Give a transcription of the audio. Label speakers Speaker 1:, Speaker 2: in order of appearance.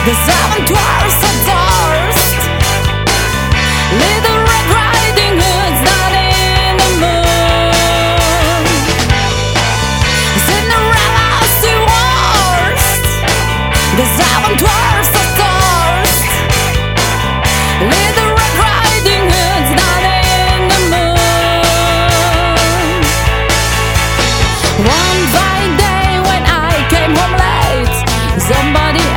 Speaker 1: The seven dwarfs of Thirst, Little Red Riding Hood's not in the moon. Cinderella's divorced. The seven dwarfs of Thirst, Little Red Riding Hood's not in the moon. One fine day when I came home late, somebody